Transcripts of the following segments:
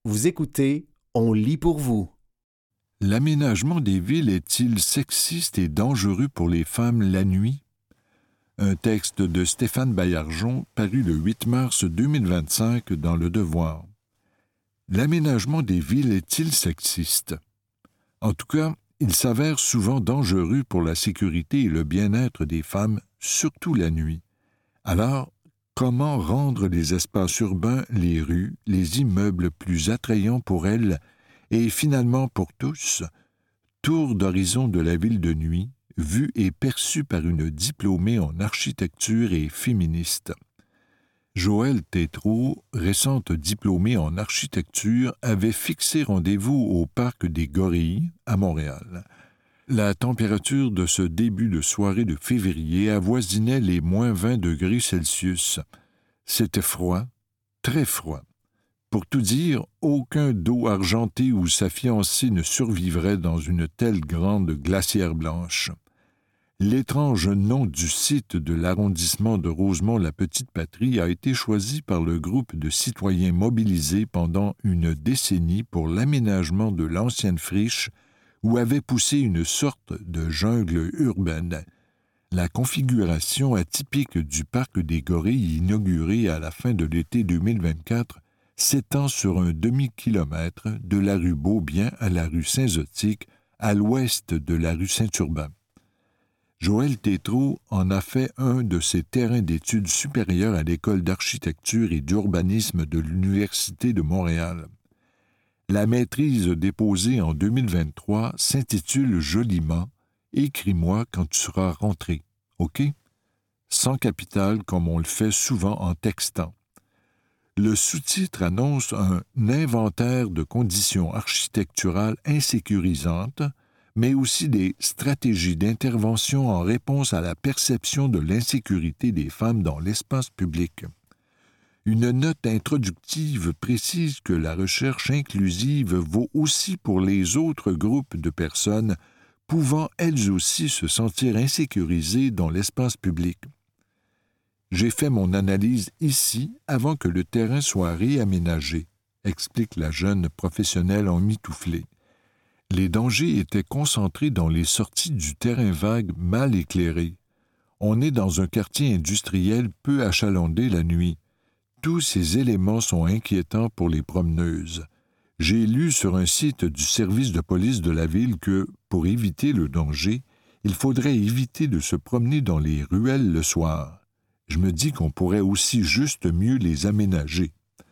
Vous écoutez, on lit pour vous. L'aménagement des villes est-il sexiste et dangereux pour les femmes la nuit? Un texte de Stéphane Baillargeon paru le 8 mars 2025 dans Le Devoir. L'aménagement des villes est-il sexiste? En tout cas, il s'avère souvent dangereux pour la sécurité et le bien-être des femmes, surtout la nuit. Alors, comment rendre les espaces urbains, les rues, les immeubles plus attrayants pour elles et finalement pour tous? Tour d'horizon de la ville de nuit, vue et perçue par une diplômée en architecture et féministe. Joëlle Tétrault, récente diplômée en architecture, avait fixé rendez-vous au Parc des Gorilles, à Montréal. La température de ce début de soirée de février avoisinait les moins 20 degrés Celsius. C'était froid, très froid. Pour tout dire, aucun dos argenté ou sa fiancée ne survivrait dans une telle grande glacière blanche. L'étrange nom du site de l'arrondissement de Rosemont-la-Petite-Patrie a été choisi par le groupe de citoyens mobilisés pendant une décennie pour l'aménagement de l'ancienne friche où avait poussé une sorte de jungle urbaine. La configuration atypique du parc des Gorilles inauguré à la fin de l'été 2024 s'étend sur un demi-kilomètre de la rue Beaubien à la rue Saint-Zotique, à l'ouest de la rue Saint-Urbain. Joëlle Tétrault en a fait un de ses terrains d'études supérieures à l'École d'architecture et d'urbanisme de l'Université de Montréal. La maîtrise déposée en 2023 s'intitule joliment « Écris-moi quand tu seras rentré », OK? Sans capital comme on le fait souvent en textant. Le sous-titre annonce un inventaire de conditions architecturales insécurisantes, mais aussi des stratégies d'intervention en réponse à la perception de l'insécurité des femmes dans l'espace public. Une note introductive précise que la recherche inclusive vaut aussi pour les autres groupes de personnes pouvant elles aussi se sentir insécurisées dans l'espace public. J'ai fait mon analyse ici avant que le terrain soit réaménagé, explique la jeune professionnelle emmitouflée. Les dangers étaient concentrés dans les sorties du terrain vague mal éclairé. On est dans un quartier industriel peu achalandé la nuit. Tous ces éléments sont inquiétants pour les promeneuses. J'ai lu sur un site du service de police de la ville que, pour éviter le danger, il faudrait éviter de se promener dans les ruelles le soir. Je me dis qu'on pourrait aussi juste mieux les aménager.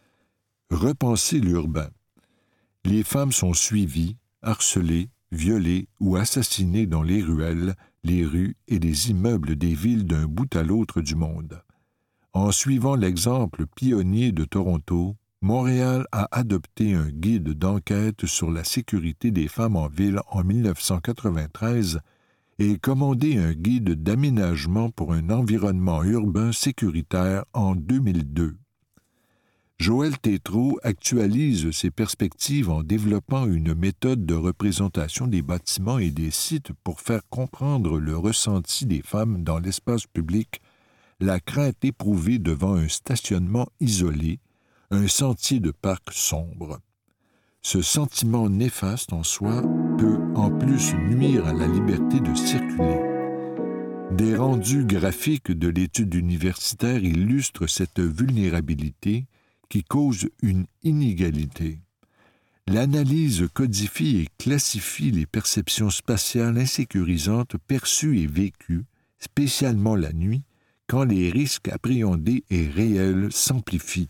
Repenser l'urbain. Les femmes sont suivies, harcelées, violées ou assassinées dans les ruelles, les rues et les immeubles des villes d'un bout à l'autre du monde. En suivant l'exemple pionnier de Toronto, Montréal a adopté un guide d'enquête sur la sécurité des femmes en ville en 1993 et commandé un guide d'aménagement pour un environnement urbain sécuritaire en 2002. Joëlle Tétrault actualise ses perspectives en développant une méthode de représentation des bâtiments et des sites pour faire comprendre le ressenti des femmes dans l'espace public, la crainte éprouvée devant un stationnement isolé, un sentier de parc sombre. Ce sentiment néfaste en soi peut en plus nuire à la liberté de circuler. Des rendus graphiques de l'étude universitaire illustrent cette vulnérabilité qui cause une inégalité. L'analyse codifie et classifie les perceptions spatiales insécurisantes perçues et vécues, spécialement la nuit, quand les risques appréhendés et réels s'amplifient.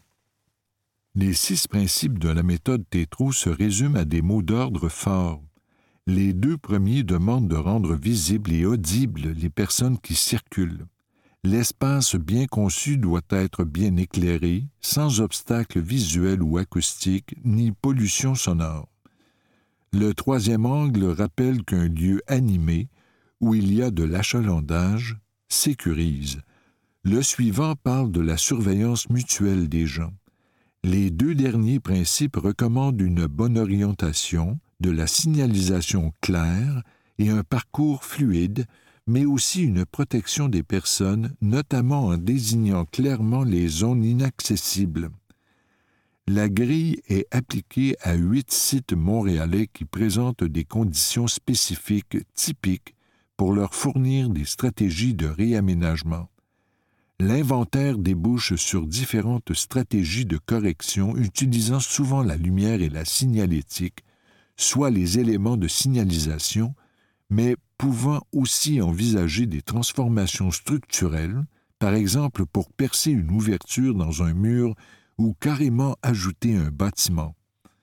Les 6 principes de la méthode Tétrault se résument à des mots d'ordre forts. Les 2 premiers demandent de rendre visibles et audibles les personnes qui circulent. L'espace bien conçu doit être bien éclairé, sans obstacle visuel ou acoustique, ni pollution sonore. Le 3e angle rappelle qu'un lieu animé, où il y a de l'achalandage, sécurise. Le suivant parle de la surveillance mutuelle des gens. Les 2 derniers principes recommandent une bonne orientation, de la signalisation claire et un parcours fluide, mais aussi une protection des personnes, notamment en désignant clairement les zones inaccessibles. la grille est appliquée à 8 sites montréalais qui présentent des conditions spécifiques typiques pour leur fournir des stratégies de réaménagement. L'inventaire débouche sur différentes stratégies de correction utilisant souvent la lumière et la signalétique, soit les éléments de signalisation, mais pouvant aussi envisager des transformations structurelles, par exemple pour percer une ouverture dans un mur ou carrément ajouter un bâtiment.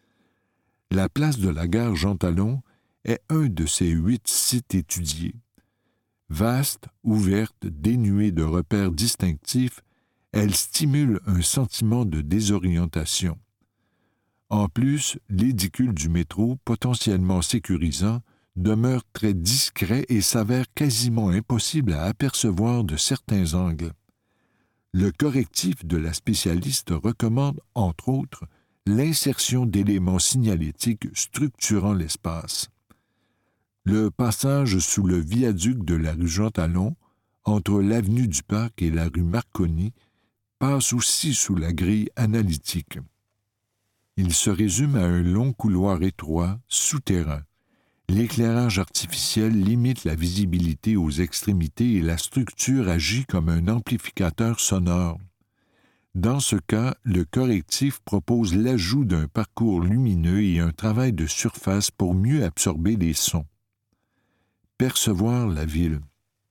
La place de la gare Jean-Talon est un de ces 8 sites étudiés. Vaste, ouverte, dénuée de repères distinctifs, elle stimule un sentiment de désorientation. En plus, l'édicule du métro, potentiellement sécurisant, demeure très discret et s'avère quasiment impossible à apercevoir de certains angles. Le correctif de la spécialiste recommande, entre autres, l'insertion d'éléments signalétiques structurant l'espace. Le passage sous le viaduc de la rue Jean-Talon, entre l'avenue du Parc et la rue Marconi, passe aussi sous la grille analytique. Il se résume à un long couloir étroit, souterrain. L'éclairage artificiel limite la visibilité aux extrémités et la structure agit comme un amplificateur sonore. Dans ce cas, le correctif propose l'ajout d'un parcours lumineux et un travail de surface pour mieux absorber les sons. Percevoir la ville.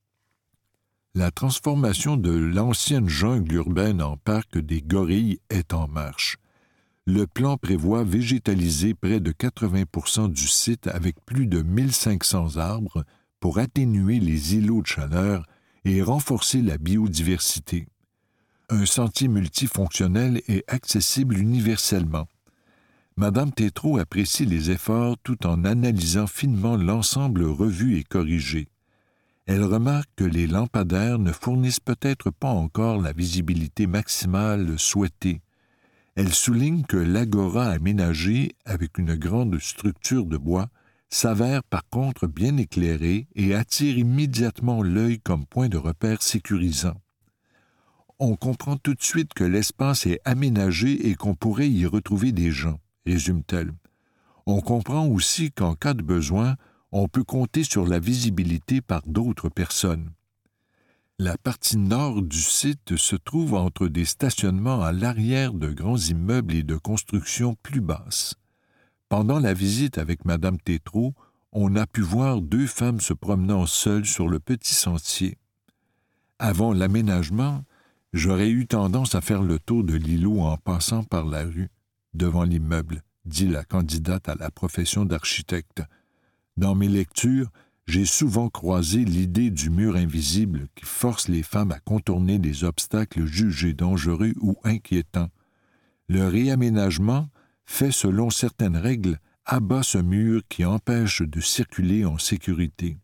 La transformation de l'ancienne jungle urbaine en parc des Gorilles est en marche. Le plan prévoit végétaliser près de 80% du site avec plus de 1500 arbres pour atténuer les îlots de chaleur et renforcer la biodiversité. Un sentier multifonctionnel est accessible universellement. Madame Tétrault apprécie les efforts tout en analysant finement l'ensemble revu et corrigé. Elle remarque que les lampadaires ne fournissent peut-être pas encore la visibilité maximale souhaitée. Elle souligne que l'agora aménagée avec une grande structure de bois s'avère par contre bien éclairée et attire immédiatement l'œil comme point de repère sécurisant. On comprend tout de suite que l'espace est aménagé et qu'on pourrait y retrouver des gens, résume-t-elle. On comprend aussi qu'en cas de besoin, on peut compter sur la visibilité par d'autres personnes. La partie nord du site se trouve entre des stationnements à l'arrière de grands immeubles et de constructions plus basses. Pendant la visite avec Madame Tétrault, on a pu voir 2 femmes se promenant seules sur le petit sentier. Avant l'aménagement, j'aurais eu tendance à faire le tour de l'îlot en passant par la rue, devant l'immeuble, dit la candidate à la profession d'architecte. Dans mes lectures, j'ai souvent croisé l'idée du mur invisible qui force les femmes à contourner des obstacles jugés dangereux ou inquiétants. Le réaménagement, fait selon certaines règles, abat ce mur qui empêche de circuler en sécurité.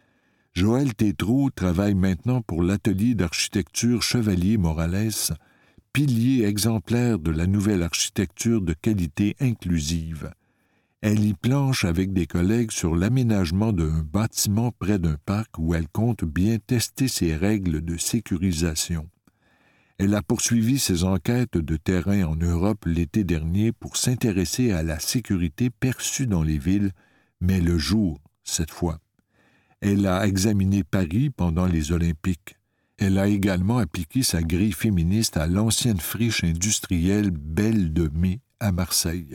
Joël Tétrault travaille maintenant pour l'atelier d'architecture Chevalier Morales, pilier exemplaire de la nouvelle architecture de qualité inclusive. Elle y planche avec des collègues sur l'aménagement d'un bâtiment près d'un parc où elle compte bien tester ses règles de sécurisation. Elle a poursuivi ses enquêtes de terrain en Europe l'été dernier pour s'intéresser à la sécurité perçue dans les villes, mais le jour, cette fois. Elle a examiné Paris pendant les Olympiques. Elle a également appliqué sa grille féministe à l'ancienne friche industrielle Belle de Mai à Marseille.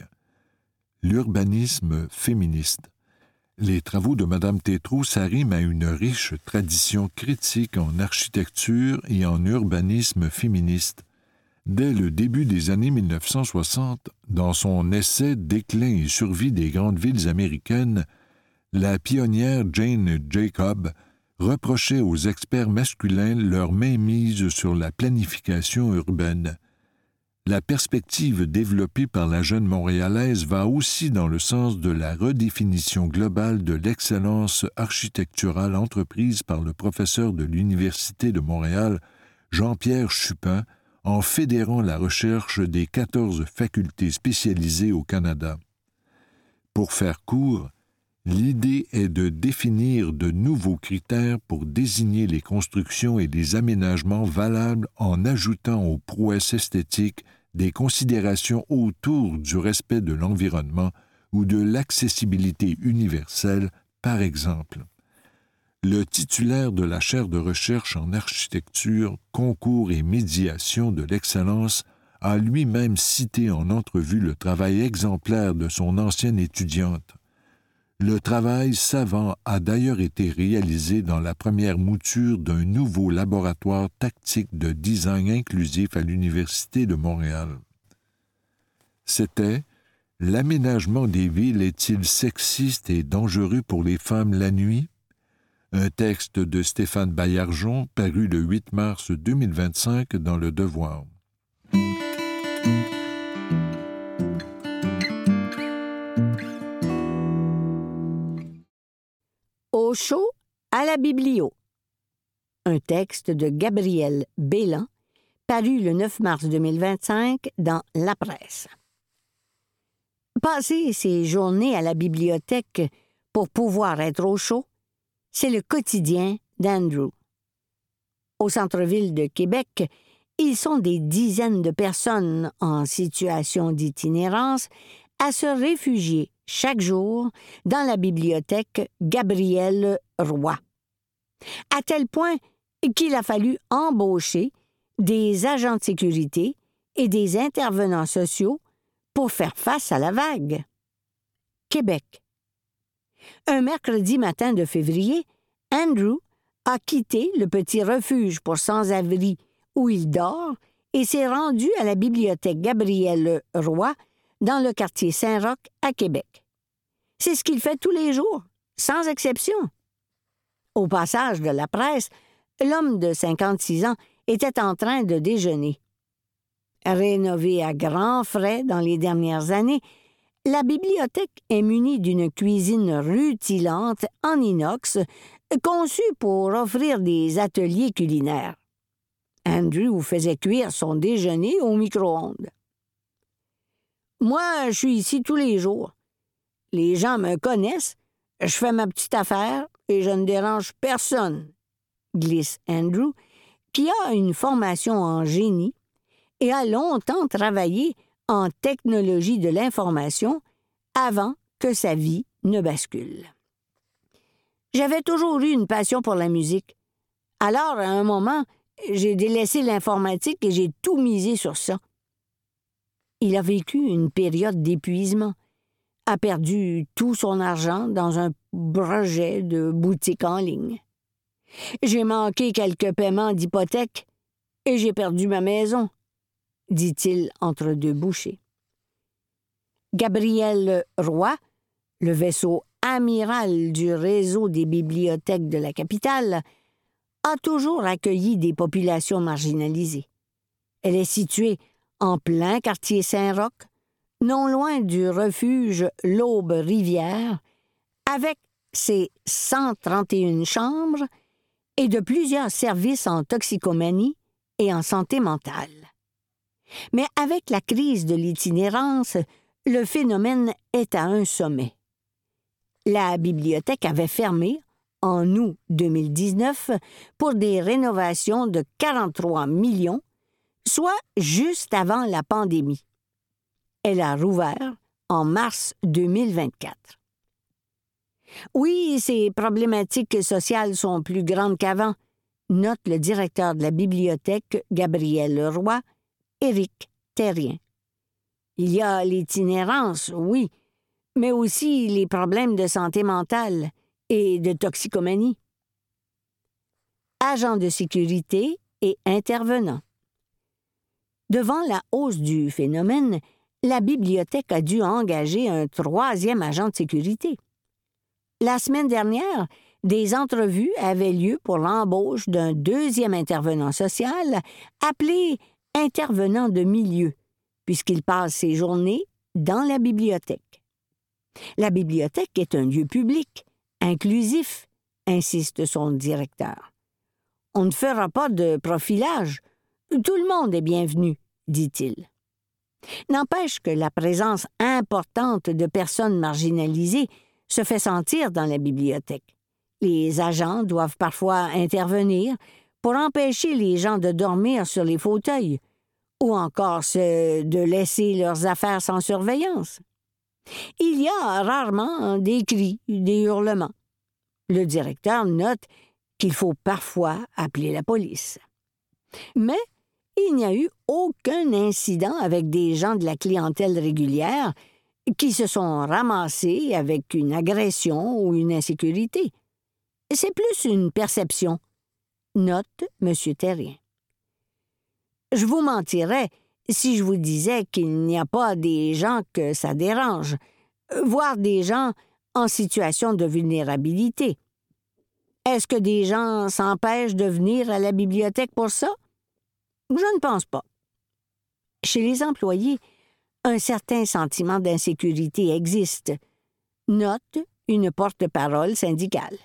L'urbanisme féministe. Les travaux de Madame Tétrault s'arriment à une riche tradition critique en architecture et en urbanisme féministe. Dès le début des années 1960, dans son essai « Déclin et survie des grandes villes américaines », la pionnière Jane Jacob reprochait aux experts masculins leur mainmise sur la planification urbaine. La perspective développée par la jeune Montréalaise va aussi dans le sens de la redéfinition globale de l'excellence architecturale entreprise par le professeur de l'Université de Montréal, Jean-Pierre Chupin, en fédérant la recherche des 14 facultés spécialisées au Canada. Pour faire court, l'idée est de définir de nouveaux critères pour désigner les constructions et les aménagements valables en ajoutant aux prouesses esthétiques des considérations autour du respect de l'environnement ou de l'accessibilité universelle, par exemple. Le titulaire de la chaire de recherche en architecture, concours et médiation de l'excellence a lui-même cité en entrevue le travail exemplaire de son ancienne étudiante. Le travail savant a d'ailleurs été réalisé dans la première mouture d'un nouveau laboratoire tactique de design inclusif à l'Université de Montréal. C'était « L'aménagement des villes est-il sexiste et dangereux pour les femmes la nuit ?» Un texte de Stéphane Baillargeon paru le 8 mars 2025 dans Le Devoir. Au chaud à la biblio. Un texte de Gabrielle Bélan, paru le 9 mars 2025 dans La Presse. Passer ses journées à la bibliothèque pour pouvoir être au chaud, c'est le quotidien d'Andrew. Au centre-ville de Québec, ils sont des dizaines de personnes en situation d'itinérance à se réfugier chaque jour dans la bibliothèque Gabrielle Roy. À tel point qu'il a fallu embaucher des agents de sécurité et des intervenants sociaux pour faire face à la vague. Québec. Un mercredi matin de février, Andrew a quitté le petit refuge pour sans-abri où il dort et s'est rendu à la bibliothèque Gabrielle Roy dans le quartier Saint-Roch à Québec. C'est ce qu'il fait tous les jours, sans exception. Au passage de la presse, l'homme de 56 ans était en train de déjeuner. Rénovée à grands frais dans les dernières années, la bibliothèque est munie d'une cuisine rutilante en inox conçue pour offrir des ateliers culinaires. Andrew faisait cuire son déjeuner au micro-ondes. « Moi, je suis ici tous les jours. Les gens me connaissent, je fais ma petite affaire et je ne dérange personne, » glisse Andrew, qui a une formation en génie et a longtemps travaillé en technologie de l'information avant que sa vie ne bascule. J'avais toujours eu une passion pour la musique. Alors, à un moment, j'ai délaissé l'informatique et j'ai tout misé sur ça. Il a vécu une période d'épuisement, a perdu tout son argent dans un projet de boutique en ligne. J'ai manqué quelques paiements d'hypothèque et j'ai perdu ma maison, dit-il entre deux bouchées. Gabrielle Roy, le vaisseau amiral du réseau des bibliothèques de la capitale, a toujours accueilli des populations marginalisées. Elle est située en plein quartier Saint-Roch, non loin du refuge L'Aube-Rivière, avec ses 131 chambres et de plusieurs services en toxicomanie et en santé mentale. Mais avec la crise de l'itinérance, le phénomène est à un sommet. La bibliothèque avait fermé en août 2019 pour des rénovations de 43 millions, soit juste avant la pandémie. Elle a rouvert en mars 2024. Oui, ces problématiques sociales sont plus grandes qu'avant, note le directeur de la bibliothèque Gabrielle Roy, Éric Terrien. Il y a l'itinérance, oui, mais aussi les problèmes de santé mentale et de toxicomanie. Agents de sécurité et intervenants. Devant la hausse du phénomène, la bibliothèque a dû engager un 3e agent de sécurité. La semaine dernière, des entrevues avaient lieu pour l'embauche d'un 2e intervenant social appelé intervenant de milieu, puisqu'il passe ses journées dans la bibliothèque. La bibliothèque est un lieu public, inclusif, insiste son directeur. On ne fera pas de profilage. Tout le monde est bienvenu, dit-il. N'empêche que la présence importante de personnes marginalisées se fait sentir dans la bibliothèque. Les agents doivent parfois intervenir pour empêcher les gens de dormir sur les fauteuils ou encore de laisser leurs affaires sans surveillance. Il y a rarement des cris, des hurlements. Le directeur note qu'il faut parfois appeler la police. Mais il n'y a eu aucun incident avec des gens de la clientèle régulière qui se sont ramassés avec une agression ou une insécurité. C'est plus une perception, note M. Terrien. Je vous mentirais si je vous disais qu'il n'y a pas des gens que ça dérange, voire des gens en situation de vulnérabilité. Est-ce que des gens s'empêchent de venir à la bibliothèque pour ça? Je ne pense pas. Chez les employés, un certain sentiment d'insécurité existe, note une porte-parole syndicale.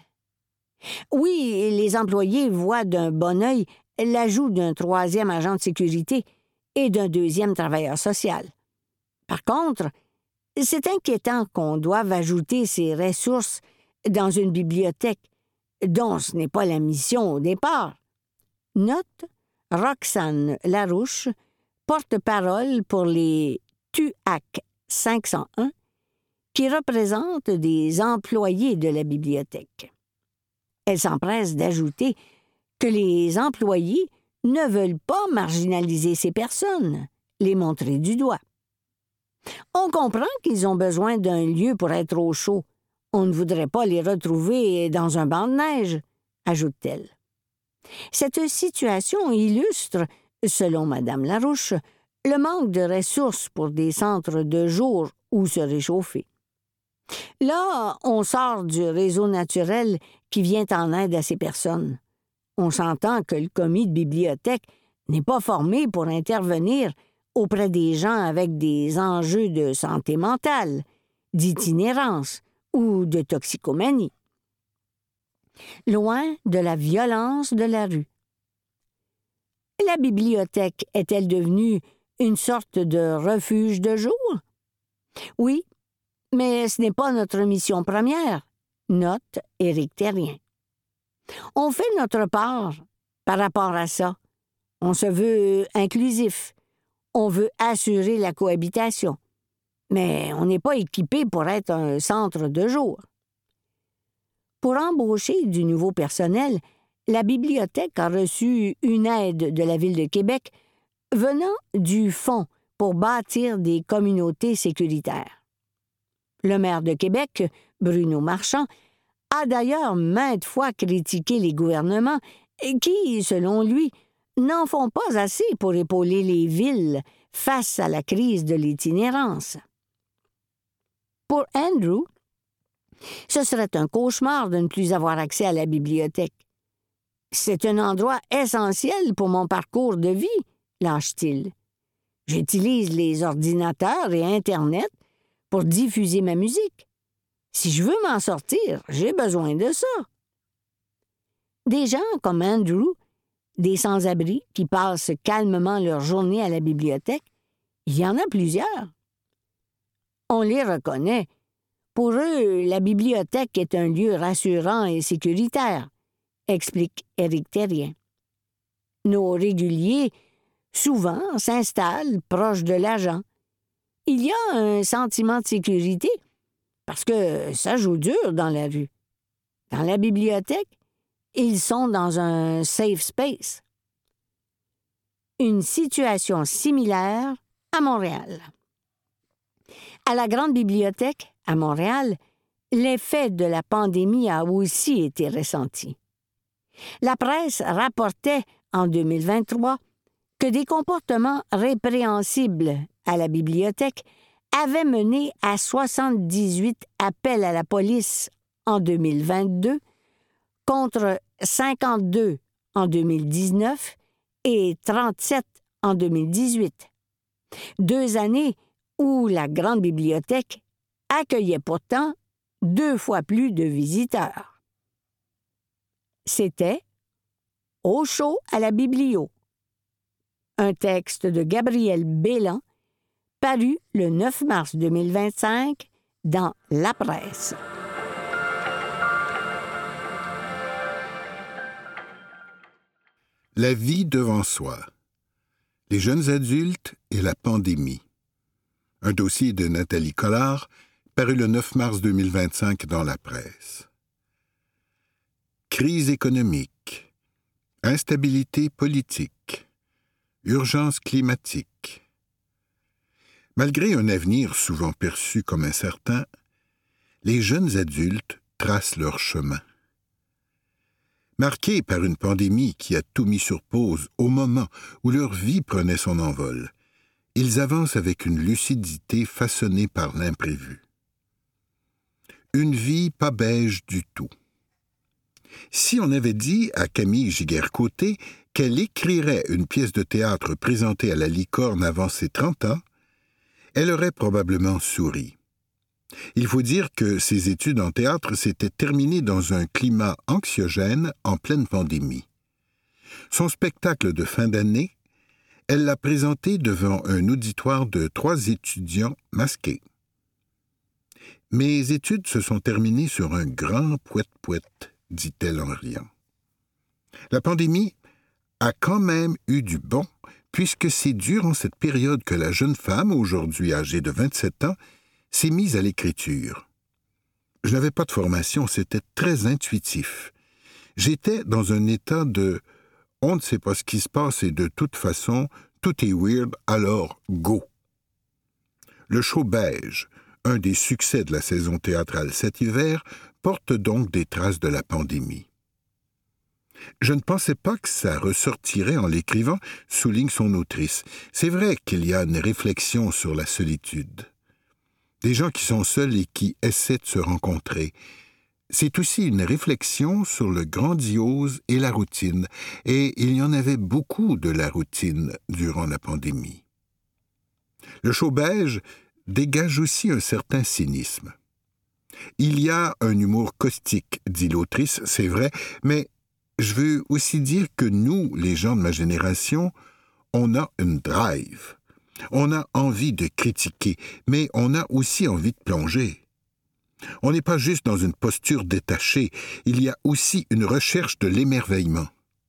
Oui, les employés voient d'un bon œil l'ajout d'un troisième agent de sécurité et d'un deuxième travailleur social. Par contre, c'est inquiétant qu'on doive ajouter ces ressources dans une bibliothèque dont ce n'est pas la mission au départ. Note Roxane Larouche, porte-parole pour les TUAC 501, qui représentent des employés de la bibliothèque. Elle s'empresse d'ajouter que les employés ne veulent pas marginaliser ces personnes, les montrer du doigt. On comprend qu'ils ont besoin d'un lieu pour être au chaud. On ne voudrait pas les retrouver dans un banc de neige, ajoute-t-elle. Cette situation illustre, selon Mme Larouche, le manque de ressources pour des centres de jour où se réchauffer. Là, on sort du réseau naturel qui vient en aide à ces personnes. On s'entend que le commis de bibliothèque n'est pas formé pour intervenir auprès des gens avec des enjeux de santé mentale, d'itinérance ou de toxicomanie. Loin de la violence de la rue. La bibliothèque est-elle devenue une sorte de refuge de jour? Oui, mais ce n'est pas notre mission première, note Éric Terrien. On fait notre part par rapport à ça. On se veut inclusif. On veut assurer la cohabitation. Mais on n'est pas équipé pour être un centre de jour. Pour embaucher du nouveau personnel, la bibliothèque a reçu une aide de la Ville de Québec venant du Fonds pour bâtir des communautés sécuritaires. Le maire de Québec, Bruno Marchand, a d'ailleurs maintes fois critiqué les gouvernements qui, selon lui, n'en font pas assez pour épauler les villes face à la crise de l'itinérance. Pour Andrew, ce serait un cauchemar de ne plus avoir accès à la bibliothèque. C'est un endroit essentiel pour mon parcours de vie, lâche-t-il. J'utilise les ordinateurs et Internet pour diffuser ma musique. Si je veux m'en sortir, j'ai besoin de ça. Des gens comme Andrew, des sans-abri qui passent calmement leur journée à la bibliothèque, il y en a plusieurs. On les reconnaît. Pour eux, la bibliothèque est un lieu rassurant et sécuritaire, explique Éric Terrien. Nos réguliers, souvent, s'installent proche de l'agent. Il y a un sentiment de sécurité parce que ça joue dur dans la rue. Dans la bibliothèque, ils sont dans un safe space. Une situation similaire à Montréal. À la Grande Bibliothèque, à Montréal, l'effet de la pandémie a aussi été ressenti. La presse rapportait en 2023 que des comportements répréhensibles à la bibliothèque avaient mené à 78 appels à la police en 2022 contre 52 en 2019 et 37 en 2018. 2 années où la Grande Bibliothèque accueillait pourtant 2 fois plus de visiteurs. C'était « Au chaud à la biblio », un texte de Gabriel Bélan, paru le 9 mars 2025 dans La Presse. La vie devant soi. Les jeunes adultes et la pandémie. Un dossier de Nathalie Collard, paru le 9 mars 2025 dans la presse. Crise économique, instabilité politique, urgence climatique. Malgré un avenir souvent perçu comme incertain, les jeunes adultes tracent leur chemin. Marqués par une pandémie qui a tout mis sur pause au moment où leur vie prenait son envol, ils avancent avec une lucidité façonnée par l'imprévu. Une vie pas beige du tout. Si on avait dit à Camille Giguère-Côté qu'elle écrirait une pièce de théâtre présentée à la Licorne avant ses 30 ans, elle aurait probablement souri. Il faut dire que ses études en théâtre s'étaient terminées dans un climat anxiogène en pleine pandémie. Son spectacle de fin d'année, elle l'a présenté devant un auditoire de 3 étudiants masqués. « Mes études se sont terminées sur un grand pouet-pouet », dit-elle en riant. La pandémie a quand même eu du bon, puisque c'est durant cette période que la jeune femme, aujourd'hui âgée de 27 ans, s'est mise à l'écriture. Je n'avais pas de formation, c'était très intuitif. J'étais dans un état de « on ne sait pas ce qui se passe et de toute façon, tout est weird, alors go ». Le show Beige, un des succès de la saison théâtrale cet hiver, porte donc des traces de la pandémie. Je ne pensais pas que ça ressortirait en l'écrivant, souligne son autrice. C'est vrai qu'il y a une réflexion sur la solitude. Des gens qui sont seuls et qui essaient de se rencontrer. C'est aussi une réflexion sur le grandiose et la routine, et il y en avait beaucoup de la routine durant la pandémie. Le show Beige dégage aussi un certain cynisme. Il y a un humour caustique, dit l'autrice, c'est vrai, mais je veux aussi dire que nous, les gens de ma génération, on a une drive. On a envie de critiquer, mais on a aussi envie de plonger. On n'est pas juste dans une posture détachée, il y a aussi une recherche de l'émerveillement.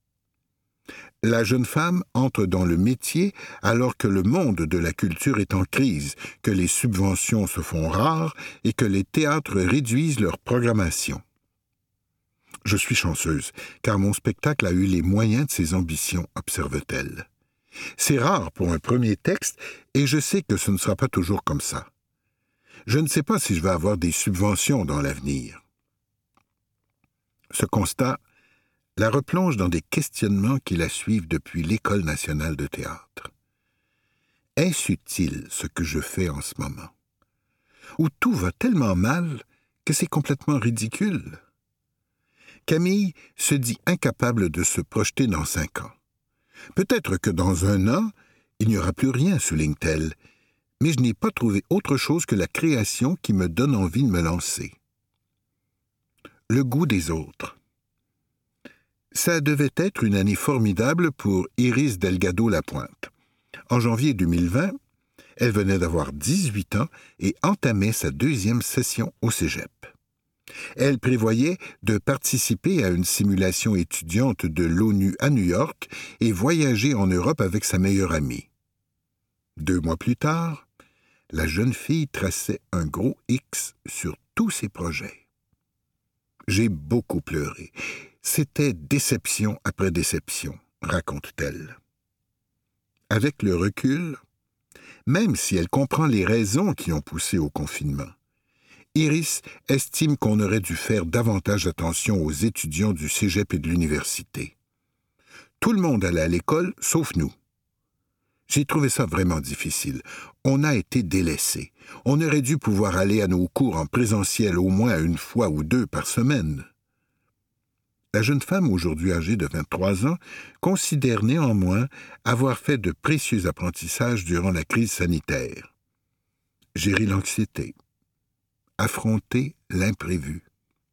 La jeune femme entre dans le métier alors que le monde de la culture est en crise, que les subventions se font rares et que les théâtres réduisent leur programmation. Je suis chanceuse, car mon spectacle a eu les moyens de ses ambitions, observe-t-elle. C'est rare pour un premier texte, et je sais que ce ne sera pas toujours comme ça. Je ne sais pas si je vais avoir des subventions dans l'avenir. Ce constat la replonge dans des questionnements qui la suivent depuis l'École nationale de théâtre. Est-ce utile ce que je fais en ce moment? Où tout va tellement mal que c'est complètement ridicule? Camille se dit incapable de se projeter dans 5 ans. Peut-être que dans 1 an, il n'y aura plus rien, souligne-t-elle, mais je n'ai pas trouvé autre chose que la création qui me donne envie de me lancer. Le goût des autres. Ça devait être une année formidable pour Iris Delgado-Lapointe. En janvier 2020, elle venait d'avoir 18 ans et entamait sa 2e session au cégep. Elle prévoyait de participer à une simulation étudiante de l'ONU à New York et voyager en Europe avec sa meilleure amie. 2 mois plus tard, la jeune fille traçait un gros X sur tous ses projets. J'ai beaucoup pleuré. C'était déception après déception, raconte-t-elle. Avec le recul, même si elle comprend les raisons qui ont poussé au confinement, Iris estime qu'on aurait dû faire davantage attention aux étudiants du cégep et de l'université. Tout le monde allait à l'école, sauf nous. J'ai trouvé ça vraiment difficile. On a été délaissés. On aurait dû pouvoir aller à nos cours en présentiel au moins 1 fois ou 2 par semaine. La jeune femme, aujourd'hui âgée de 23 ans, considère néanmoins avoir fait de précieux apprentissages durant la crise sanitaire. Gérer l'anxiété. Affronter l'imprévu.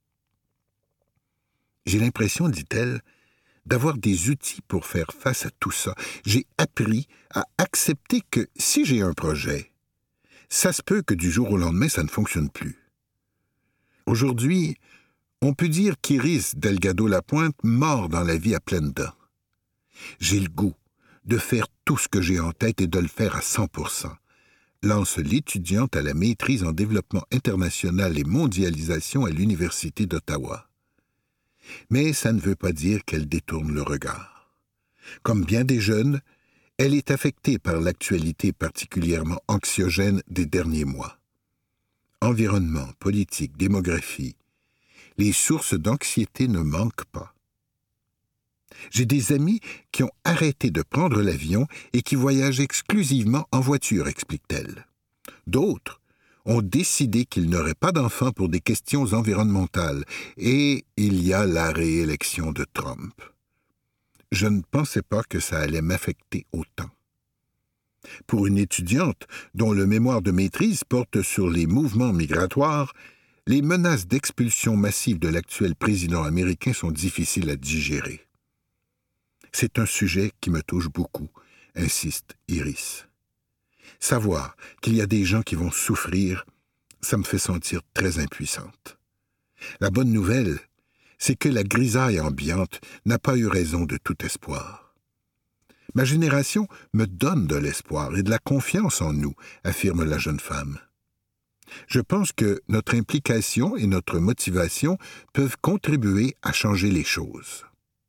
J'ai l'impression, dit-elle, d'avoir des outils pour faire face à tout ça. J'ai appris à accepter que si j'ai un projet, ça se peut que du jour au lendemain, ça ne fonctionne plus. Aujourd'hui, on peut dire qu'Iris Delgado-Lapointe mord dans la vie à pleines dents. J'ai le goût de faire Tout ce que j'ai en tête est de le faire à 100%, lance l'étudiante à la maîtrise en développement international et mondialisation à l'Université d'Ottawa. Mais ça ne veut pas dire qu'elle détourne le regard. Comme bien des jeunes, elle est affectée par l'actualité particulièrement anxiogène des derniers mois. Environnement, politique, démographie, les sources d'anxiété ne manquent pas. J'ai des amis qui ont arrêté de prendre l'avion et qui voyagent exclusivement en voiture, explique-t-elle. D'autres ont décidé qu'ils n'auraient pas d'enfants pour des questions environnementales, et il y a la réélection de Trump. Je ne pensais pas que ça allait m'affecter autant. Pour une étudiante dont le mémoire de maîtrise porte sur les mouvements migratoires, les menaces d'expulsion massive de l'actuel président américain sont difficiles à digérer. C'est un sujet qui me touche beaucoup, insiste Iris. Savoir qu'il y a des gens qui vont souffrir, ça me fait sentir très impuissante. La bonne nouvelle, c'est que la grisaille ambiante n'a pas eu raison de tout espoir. Ma génération me donne de l'espoir et de la confiance en nous, affirme la jeune femme. Je pense que notre implication et notre motivation peuvent contribuer à changer les choses.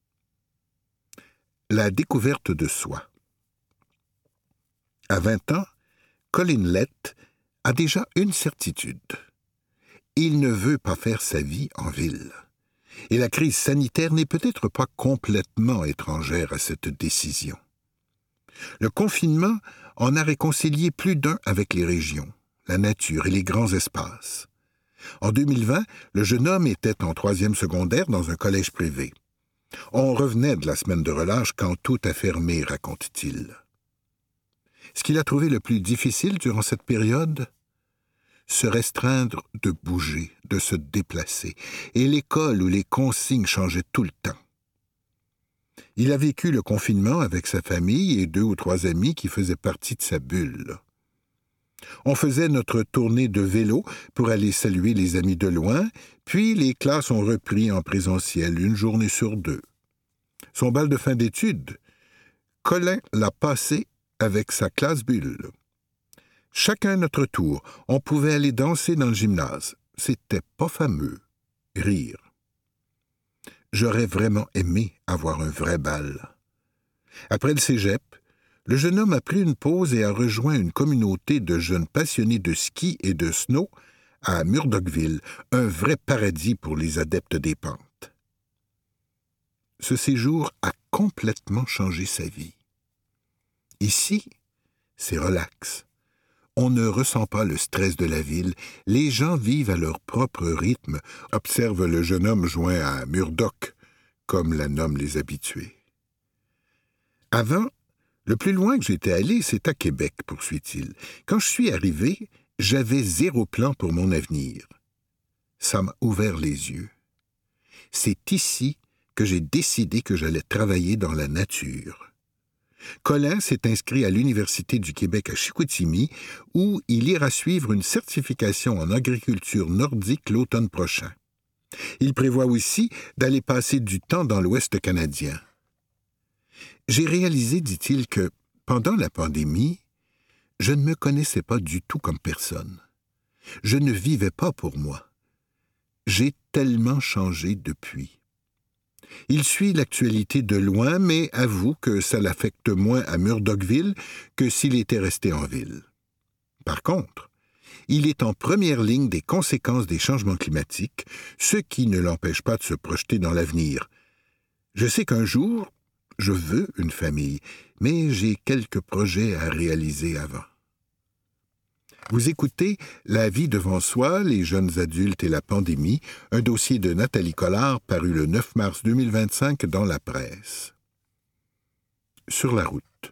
La découverte de soi. À 20 ans, Colin Lett a déjà une certitude. Il ne veut pas faire sa vie en ville. Et la crise sanitaire n'est peut-être pas complètement étrangère à cette décision. Le confinement en a réconcilié plus d'un avec les régions, la nature et les grands espaces. En 2020, le jeune homme était en 3e secondaire dans un collège privé. On revenait de la semaine de relâche quand tout a fermé, raconte-t-il. Ce qu'il a trouvé le plus difficile durant cette période, se restreindre de bouger, de se déplacer, et l'école où les consignes changeaient tout le temps. Il a vécu le confinement avec sa famille et 2 ou 3 amis qui faisaient partie de sa bulle. On faisait notre tournée de vélo pour aller saluer les amis de loin, puis les classes ont repris en présentiel 1 journée sur 2. Son bal de fin d'études, Colin l'a passé avec sa classe bulle. Chacun à notre tour, on pouvait aller danser dans le gymnase. C'était pas fameux. Rire. J'aurais vraiment aimé avoir un vrai bal. Après le cégep, le jeune homme a pris une pause et a rejoint une communauté de jeunes passionnés de ski et de snow à Murdochville, un vrai paradis pour les adeptes des pentes. Ce séjour a complètement changé sa vie. Ici, c'est relax. On ne ressent pas le stress de la ville. Les gens vivent à leur propre rythme, observe le jeune homme joint à Murdoch, comme la nomment les habitués. Avant, le plus loin que j'étais allé, c'est à Québec, poursuit-il. Quand je suis arrivé, j'avais 0 plan pour mon avenir. Ça m'a ouvert les yeux. C'est ici que j'ai décidé que j'allais travailler dans la nature. Colin s'est inscrit à l'Université du Québec à Chicoutimi, où il ira suivre une certification en agriculture nordique l'automne prochain. Il prévoit aussi d'aller passer du temps dans l'Ouest canadien. J'ai réalisé, dit-il, que, pendant la pandémie, je ne me connaissais pas du tout comme personne. Je ne vivais pas pour moi. J'ai tellement changé depuis. Il suit l'actualité de loin, mais avoue que ça l'affecte moins à Murdochville que s'il était resté en ville. Par contre, il est en première ligne des conséquences des changements climatiques, ce qui ne l'empêche pas de se projeter dans l'avenir. Je sais qu'un jour, je veux une famille, mais j'ai quelques projets à réaliser avant. Vous écoutez La vie devant soi, les jeunes adultes et la pandémie, un dossier de Nathalie Collard paru le 9 mars 2025 dans la presse. Sur la route.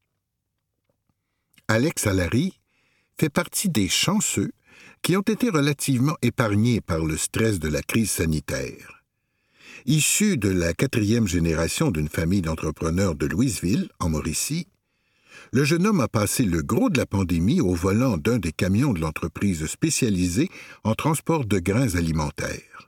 Alex Allary fait partie des chanceux qui ont été relativement épargnés par le stress de la crise sanitaire. Issu de la 4e génération d'une famille d'entrepreneurs de Louisville, en Mauricie, le jeune homme a passé le gros de la pandémie au volant d'un des camions de l'entreprise spécialisée en transport de grains alimentaires.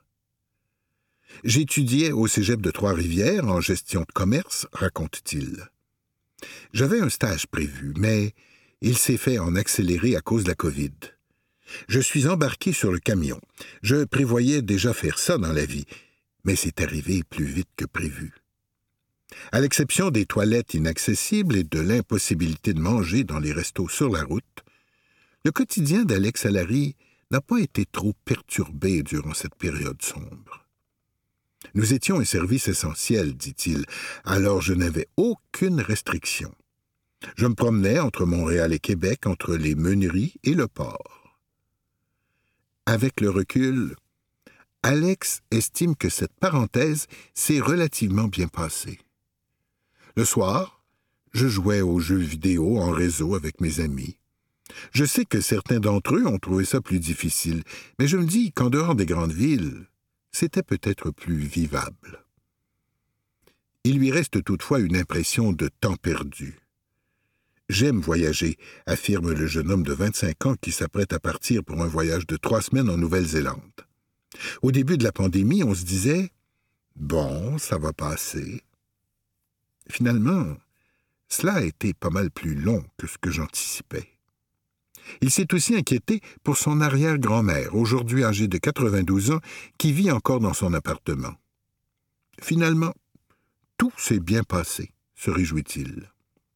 J'étudiais au cégep de Trois-Rivières en gestion de commerce, raconte-t-il. J'avais un stage prévu, mais il s'est fait en accéléré à cause de la COVID. Je suis embarqué sur le camion. Je prévoyais déjà faire ça dans la vie, mais c'est arrivé plus vite que prévu. À l'exception des toilettes inaccessibles et de l'impossibilité de manger dans les restos sur la route, le quotidien d'Alex Allary n'a pas été trop perturbé durant cette période sombre. Nous étions un service essentiel, dit-il, alors je n'avais aucune restriction. Je me promenais entre Montréal et Québec, entre les meuneries et le port. Avec le recul, Alex estime que cette parenthèse s'est relativement bien passée. Le soir, je jouais aux jeux vidéo en réseau avec mes amis. Je sais que certains d'entre eux ont trouvé ça plus difficile, mais je me dis qu'en dehors des grandes villes, c'était peut-être plus vivable. Il lui reste toutefois une impression de temps perdu. « J'aime voyager », affirme le jeune homme de 25 ans qui s'apprête à partir pour un voyage de 3 semaines en Nouvelle-Zélande. Au début de la pandémie, on se disait « Bon, ça va passer ». Finalement, cela a été pas mal plus long que ce que j'anticipais. Il s'est aussi inquiété pour son arrière-grand-mère, aujourd'hui âgée de 92 ans, qui vit encore dans son appartement. Finalement, tout s'est bien passé, se réjouit-il.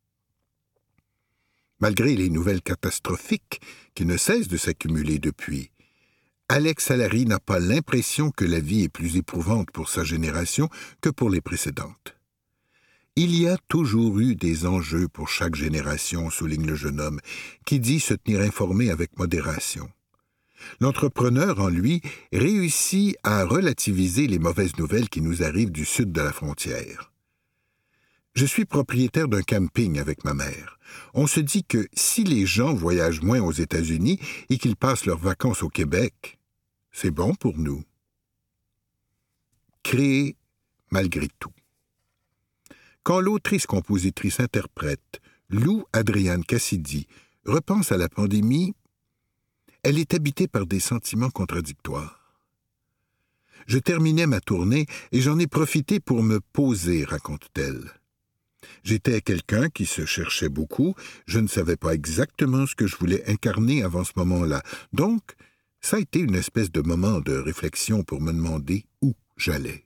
Malgré les nouvelles catastrophiques qui ne cessent de s'accumuler depuis, Alex Allary n'a pas l'impression que la vie est plus éprouvante pour sa génération que pour les précédentes. Il y a toujours eu des enjeux pour chaque génération, souligne le jeune homme, qui dit se tenir informé avec modération. L'entrepreneur, en lui, réussit à relativiser les mauvaises nouvelles qui nous arrivent du sud de la frontière. Je suis propriétaire d'un camping avec ma mère. On se dit que si les gens voyagent moins aux États-Unis et qu'ils passent leurs vacances au Québec, c'est bon pour nous. Créer malgré tout. Quand l'autrice-compositrice-interprète Lou Adrienne Cassidy repense à la pandémie, elle est habitée par des sentiments contradictoires. Je terminais ma tournée et j'en ai profité pour me poser, raconte-t-elle. J'étais quelqu'un qui se cherchait beaucoup, je ne savais pas exactement ce que je voulais incarner avant ce moment-là. Donc, ça a été une espèce de moment de réflexion pour me demander où j'allais.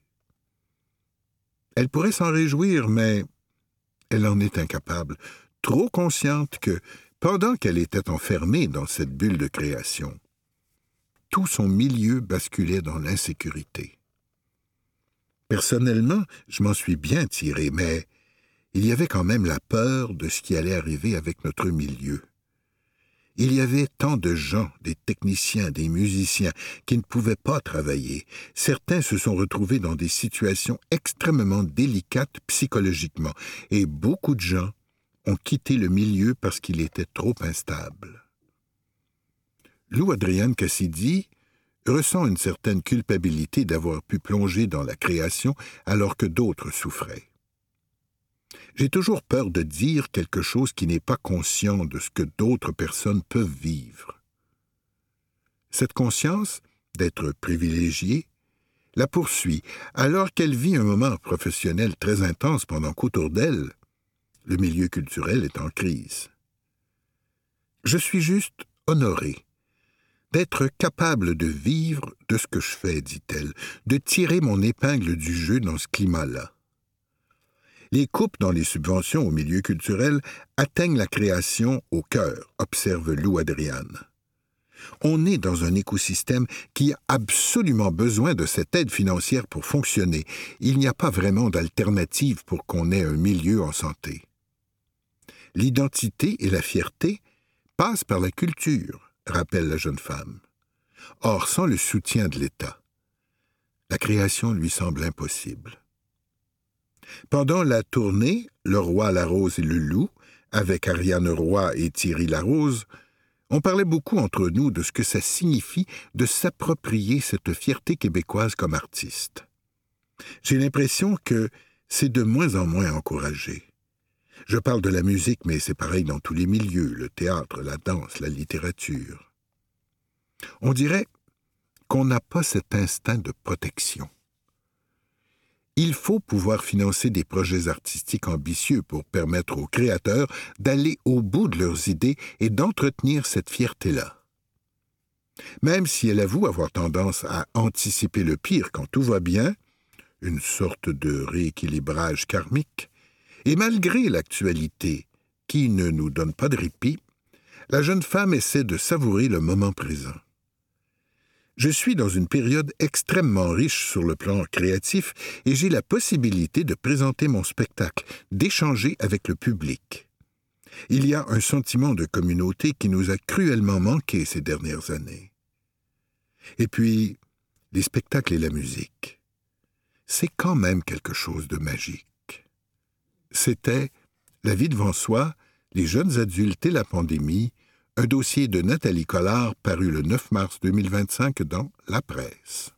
Elle pourrait s'en réjouir, mais elle en est incapable, trop consciente que, pendant qu'elle était enfermée dans cette bulle de création, tout son milieu basculait dans l'insécurité. Personnellement, je m'en suis bien tiré, mais il y avait quand même la peur de ce qui allait arriver avec notre milieu. Il y avait tant de gens, des techniciens, des musiciens, qui ne pouvaient pas travailler. Certains se sont retrouvés dans des situations extrêmement délicates psychologiquement, et beaucoup de gens ont quitté le milieu parce qu'il était trop instable. Lou Adrienne Cassidy ressent une certaine culpabilité d'avoir pu plonger dans la création alors que d'autres souffraient. J'ai toujours peur de dire quelque chose qui n'est pas conscient de ce que d'autres personnes peuvent vivre. Cette conscience, d'être privilégiée, la poursuit alors qu'elle vit un moment professionnel très intense pendant qu'autour d'elle, le milieu culturel est en crise. Je suis juste honoré d'être capable de vivre de ce que je fais, dit-elle, de tirer mon épingle du jeu dans ce climat-là. Les coupes dans les subventions au milieu culturel atteignent la création au cœur, observe Lou Adrienne. On est dans un écosystème qui a absolument besoin de cette aide financière pour fonctionner. Il n'y a pas vraiment d'alternative pour qu'on ait un milieu en santé. L'identité et la fierté passent par la culture, rappelle la jeune femme. Or, sans le soutien de l'État, la création lui semble impossible. Pendant la tournée « Le roi, la rose et le loup », avec Ariane Roy et Thierry Larose, on parlait beaucoup entre nous de ce que ça signifie de s'approprier cette fierté québécoise comme artiste. J'ai l'impression que c'est de moins en moins encouragé. Je parle de la musique, mais c'est pareil dans tous les milieux, le théâtre, la danse, la littérature. On dirait qu'on n'a pas cet instinct de protection. Il faut pouvoir financer des projets artistiques ambitieux pour permettre aux créateurs d'aller au bout de leurs idées et d'entretenir cette fierté-là. Même si elle avoue avoir tendance à anticiper le pire quand tout va bien, une sorte de rééquilibrage karmique, et malgré l'actualité qui ne nous donne pas de répit, la jeune femme essaie de savourer le moment présent. Je suis dans une période extrêmement riche sur le plan créatif et j'ai la possibilité de présenter mon spectacle, d'échanger avec le public. Il y a un sentiment de communauté qui nous a cruellement manqué ces dernières années. Et puis, les spectacles et la musique, c'est quand même quelque chose de magique. C'était La vie devant soi, les jeunes adultes et la pandémie, un dossier de Nathalie Collard paru le 9 mars 2025 dans La Presse.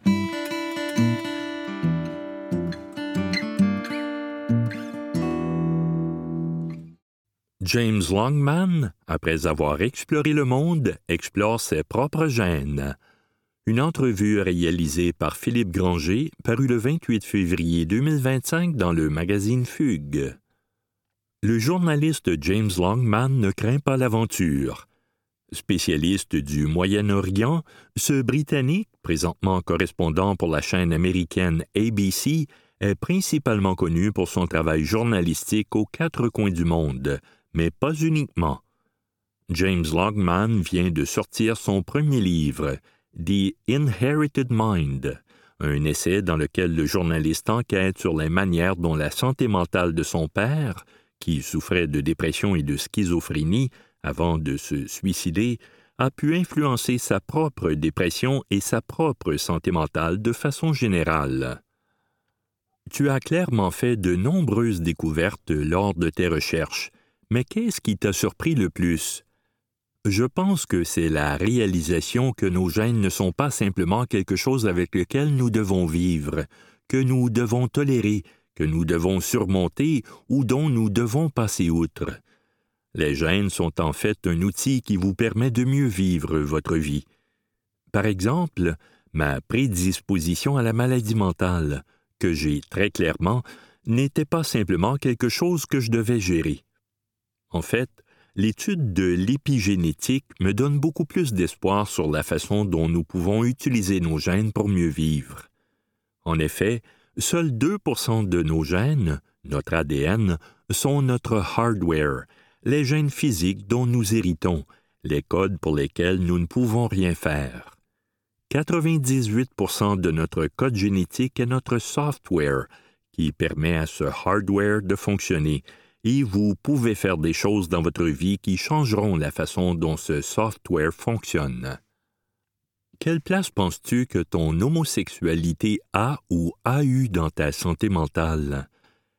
James Longman, après avoir exploré le monde, explore ses propres gènes. Une entrevue réalisée par Philippe Granger, parue le 28 février 2025 dans le magazine Fugue. Le journaliste James Longman ne craint pas l'aventure. Spécialiste du Moyen-Orient, ce Britannique, présentement correspondant pour la chaîne américaine ABC, est principalement connu pour son travail journalistique aux quatre coins du monde, mais pas uniquement. James Longman vient de sortir son premier livre, The Inherited Mind, un essai dans lequel le journaliste enquête sur les manières dont la santé mentale de son père, qui souffrait de dépression et de schizophrénie avant de se suicider, a pu influencer sa propre dépression et sa propre santé mentale de façon générale. Tu as clairement fait de nombreuses découvertes lors de tes recherches, mais qu'est-ce qui t'a surpris le plus? Je pense que c'est la réalisation que nos gènes ne sont pas simplement quelque chose avec lequel nous devons vivre, que nous devons tolérer, que nous devons surmonter ou dont nous devons passer outre. Les gènes sont en fait un outil qui vous permet de mieux vivre votre vie. Par exemple, ma prédisposition à la maladie mentale, que j'ai très clairement, n'était pas simplement quelque chose que je devais gérer. En fait, l'étude de l'épigénétique me donne beaucoup plus d'espoir sur la façon dont nous pouvons utiliser nos gènes pour mieux vivre. En effet, seuls 2% de nos gènes, notre ADN, sont notre hardware, les gènes physiques dont nous héritons, les codes pour lesquels nous ne pouvons rien faire. 98% de notre code génétique est notre software, qui permet à ce hardware de fonctionner, et vous pouvez faire des choses dans votre vie qui changeront la façon dont ce software fonctionne. Quelle place penses-tu que ton homosexualité a ou a eu dans ta santé mentale?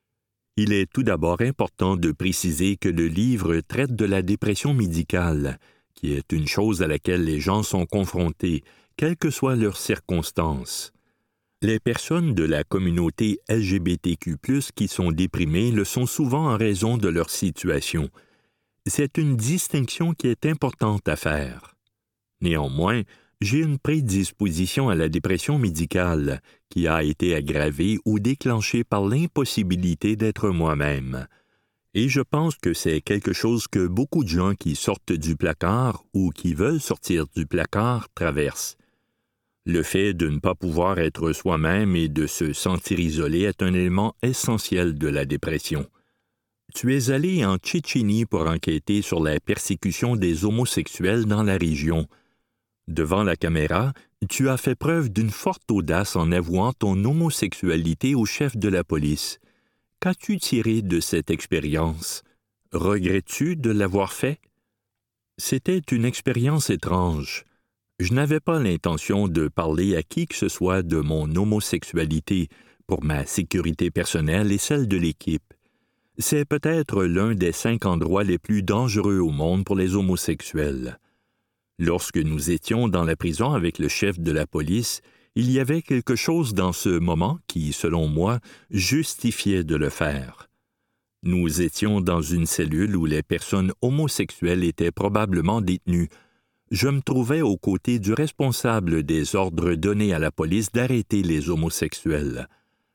Il est tout d'abord important de préciser que le livre traite de la dépression médicale, qui est une chose à laquelle les gens sont confrontés, quelles que soient leurs circonstances. Les personnes de la communauté LGBTQ+, qui sont déprimées le sont souvent en raison de leur situation. C'est une distinction qui est importante à faire. Néanmoins, j'ai une prédisposition à la dépression médicale qui a été aggravée ou déclenchée par l'impossibilité d'être moi-même. Et je pense que c'est quelque chose que beaucoup de gens qui sortent du placard ou qui veulent sortir du placard traversent. Le fait de ne pas pouvoir être soi-même et de se sentir isolé est un élément essentiel de la dépression. Tu es allé en Tchétchénie pour enquêter sur la persécution des homosexuels dans la région. Devant la caméra, tu as fait preuve d'une forte audace en avouant ton homosexualité au chef de la police. Qu'as-tu tiré de cette expérience? Regrettes-tu de l'avoir fait? C'était une expérience étrange. Je n'avais pas l'intention de parler à qui que ce soit de mon homosexualité pour ma sécurité personnelle et celle de l'équipe. C'est peut-être l'un des 5 endroits les plus dangereux au monde pour les homosexuels. Lorsque nous étions dans la prison avec le chef de la police, il y avait quelque chose dans ce moment qui, selon moi, justifiait de le faire. Nous étions dans une cellule où les personnes homosexuelles étaient probablement détenues. Je me trouvais aux côtés du responsable des ordres donnés à la police d'arrêter les homosexuels.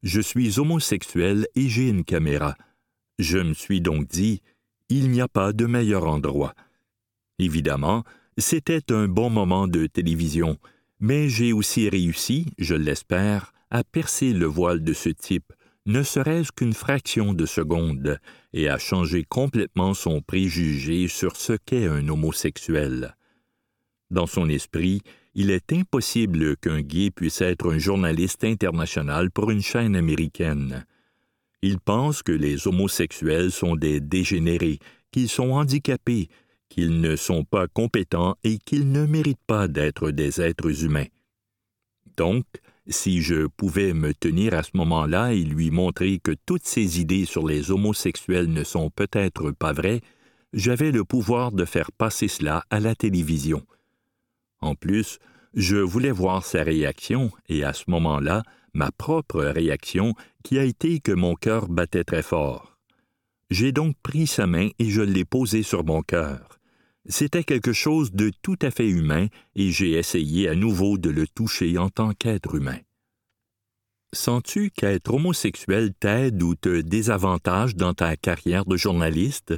Je suis homosexuel et j'ai une caméra. Je me suis donc dit, il n'y a pas de meilleur endroit. Évidemment, c'était un bon moment de télévision, mais j'ai aussi réussi, je l'espère, à percer le voile de ce type, ne serait-ce qu'une fraction de seconde, et à changer complètement son préjugé sur ce qu'est un homosexuel. Dans son esprit, il est impossible qu'un gay puisse être un journaliste international pour une chaîne américaine. Il pense que les homosexuels sont des dégénérés, qu'ils sont handicapés, qu'ils ne sont pas compétents et qu'ils ne méritent pas d'être des êtres humains. Donc, si je pouvais me tenir à ce moment-là et lui montrer que toutes ses idées sur les homosexuels ne sont peut-être pas vraies, j'avais le pouvoir de faire passer cela à la télévision. En plus, je voulais voir sa réaction, et à ce moment-là, ma propre réaction, qui a été que mon cœur battait très fort. J'ai donc pris sa main et je l'ai posée sur mon cœur. C'était quelque chose de tout à fait humain, et j'ai essayé à nouveau de le toucher en tant qu'être humain. Sens-tu qu'être homosexuel t'aide ou te désavantage dans ta carrière de journaliste?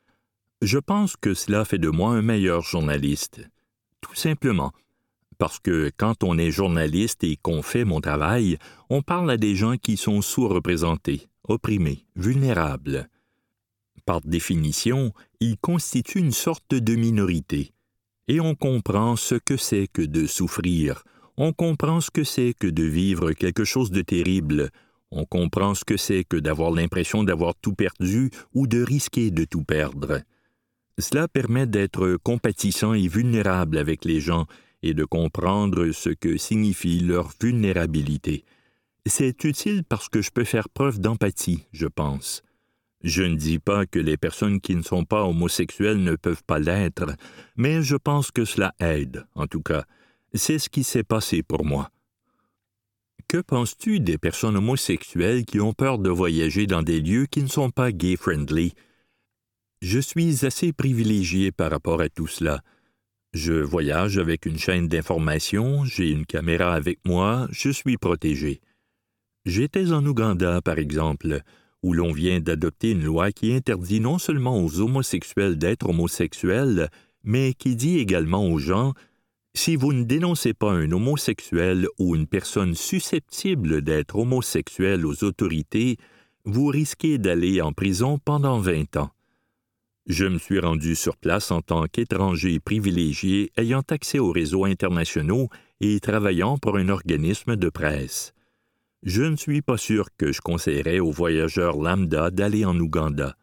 Je pense que cela fait de moi un meilleur journaliste. Tout simplement, parce que quand on est journaliste et qu'on fait mon travail, on parle à des gens qui sont sous-représentés, opprimés, vulnérables. Par définition, ils constituent une sorte de minorité. Et on comprend ce que c'est que de souffrir, on comprend ce que c'est que de vivre quelque chose de terrible, on comprend ce que c'est que d'avoir l'impression d'avoir tout perdu ou de risquer de tout perdre. Cela permet d'être compatissant et vulnérable avec les gens et de comprendre ce que signifie leur vulnérabilité. C'est utile parce que je peux faire preuve d'empathie, je pense. Je ne dis pas que les personnes qui ne sont pas homosexuelles ne peuvent pas l'être, mais je pense que cela aide, en tout cas. C'est ce qui s'est passé pour moi. Que penses-tu des personnes homosexuelles qui ont peur de voyager dans des lieux qui ne sont pas gay-friendly? Je suis assez privilégié par rapport à tout cela. Je voyage avec une chaîne d'information, j'ai une caméra avec moi, je suis protégé. J'étais en Ouganda, par exemple, où l'on vient d'adopter une loi qui interdit non seulement aux homosexuels d'être homosexuels, mais qui dit également aux gens « Si vous ne dénoncez pas un homosexuel ou une personne susceptible d'être homosexuelle aux autorités, vous risquez d'aller en prison pendant 20 ans. » Je me suis rendu sur place en tant qu'étranger privilégié ayant accès aux réseaux internationaux et travaillant pour un organisme de presse. Je ne suis pas sûr que je conseillerais aux voyageurs lambda d'aller en Ouganda.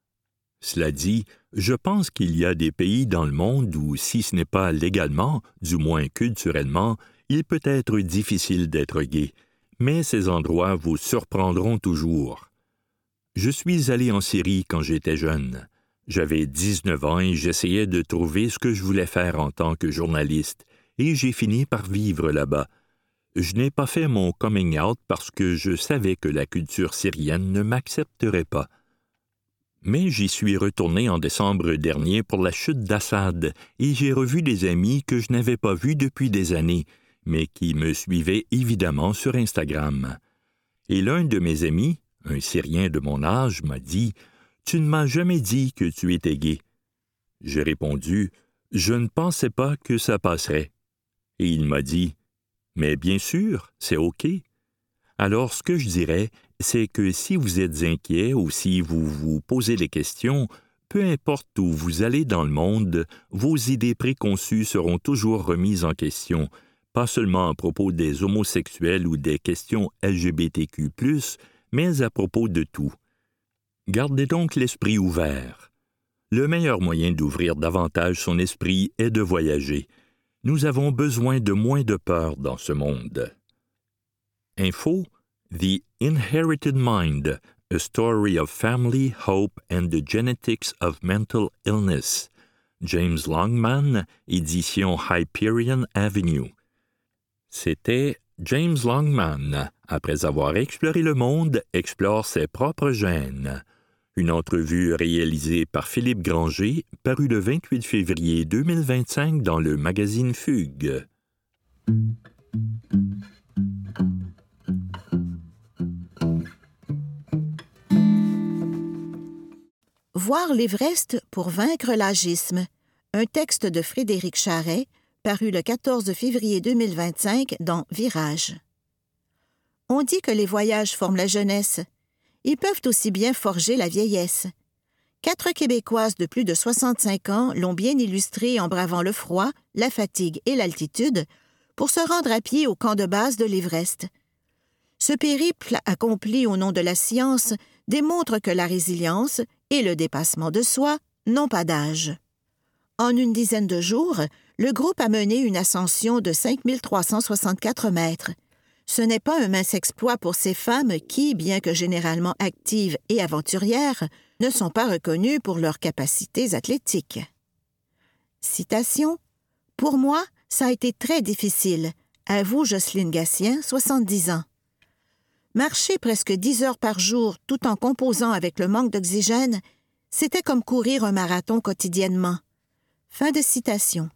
Cela dit, je pense qu'il y a des pays dans le monde où, si ce n'est pas légalement, du moins culturellement, il peut être difficile d'être gay, mais ces endroits vous surprendront toujours. Je suis allé en Syrie quand j'étais jeune. J'avais 19 ans et j'essayais de trouver ce que je voulais faire en tant que journaliste, et j'ai fini par vivre là-bas. Je n'ai pas fait mon coming out parce que je savais que la culture syrienne ne m'accepterait pas. Mais j'y suis retourné en décembre dernier pour la chute d'Assad, et j'ai revu des amis que je n'avais pas vus depuis des années, mais qui me suivaient évidemment sur Instagram. Et l'un de mes amis, un Syrien de mon âge, m'a dit « Tu ne m'as jamais dit que tu étais gay. » J'ai répondu « Je ne pensais pas que ça passerait. » Et il m'a dit « Mais bien sûr, c'est OK. » Alors ce que je dirais, c'est que si vous êtes inquiet ou si vous vous posez des questions, peu importe où vous allez dans le monde, vos idées préconçues seront toujours remises en question, pas seulement à propos des homosexuels ou des questions LGBTQ+, mais à propos de tout. Gardez donc l'esprit ouvert. Le meilleur moyen d'ouvrir davantage son esprit est de voyager. Nous avons besoin de moins de peur dans ce monde. Info: The Inherited Mind, A Story of Family, Hope and the Genetics of Mental Illness. James Longman, édition Hyperion Avenue. C'était James Longman, après avoir exploré le monde, explore ses propres gènes. Une entrevue réalisée par Philippe Granger, parue le 28 février 2025 dans le magazine Fugue. Voir l'Everest pour vaincre l'agisme, un texte de Frédéric Charret, paru le 14 février 2025 dans Virage. On dit que les voyages forment la jeunesse. Ils peuvent aussi bien forger la vieillesse. 4 Québécoises de plus de 65 ans l'ont bien illustré en bravant le froid, la fatigue et l'altitude pour se rendre à pied au camp de base de l'Everest. Ce périple accompli au nom de la science démontre que la résilience et le dépassement de soi n'ont pas d'âge. En une dizaine de jours, le groupe a mené une ascension de 5364 mètres. Ce n'est pas un mince exploit pour ces femmes qui, bien que généralement actives et aventurières, ne sont pas reconnues pour leurs capacités athlétiques. Citation. « Pour moi, ça a été très difficile, avoue Jocelyne Gatien, 70 ans. Marcher presque 10 heures par jour tout en composant avec le manque d'oxygène, c'était comme courir un marathon quotidiennement. » Fin de citation.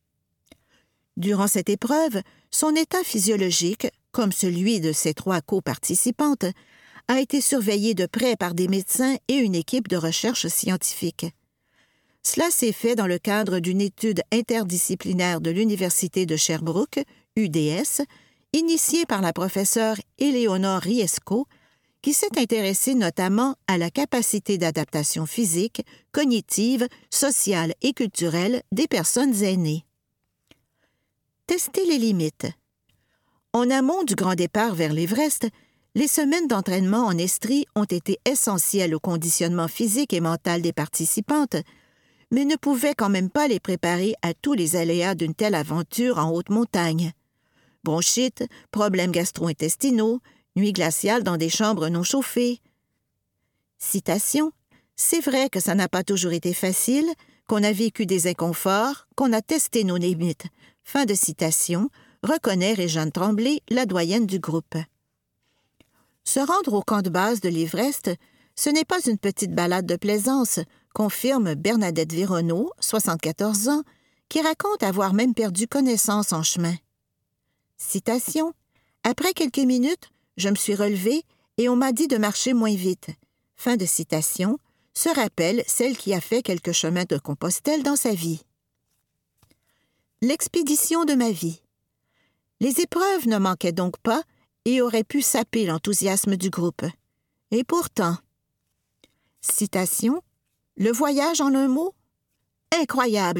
Durant cette épreuve, son état physiologique, comme celui de ses 3 co-participantes, a été surveillé de près par des médecins et une équipe de recherche scientifique. Cela s'est fait dans le cadre d'une étude interdisciplinaire de l'Université de Sherbrooke, UDS, initiée par la professeure Éléonore Riesco, qui s'est intéressée notamment à la capacité d'adaptation physique, cognitive, sociale et culturelle des personnes aînées. Tester les limites. En amont du grand départ vers l'Everest, les semaines d'entraînement en estrie ont été essentielles au conditionnement physique et mental des participantes, mais ne pouvaient quand même pas les préparer à tous les aléas d'une telle aventure en haute montagne. Bronchite, problèmes gastro-intestinaux, nuit glaciale dans des chambres non chauffées. Citation. « C'est vrai que ça n'a pas toujours été facile, qu'on a vécu des inconforts, qu'on a testé nos limites. » Fin de citation, reconnaît Réjeanne Tremblay, la doyenne du groupe. Se rendre au camp de base de l'Everest, ce n'est pas une petite balade de plaisance, confirme Bernadette Véronneau, 74 ans, qui raconte avoir même perdu connaissance en chemin. Citation. « Après quelques minutes, je me suis relevée et on m'a dit de marcher moins vite. » Fin de citation, se rappelle celle qui a fait quelques chemins de Compostelle dans sa vie. L'expédition de ma vie. Les épreuves ne manquaient donc pas et auraient pu saper l'enthousiasme du groupe. Et pourtant... Citation. « Le voyage en un mot? Incroyable! »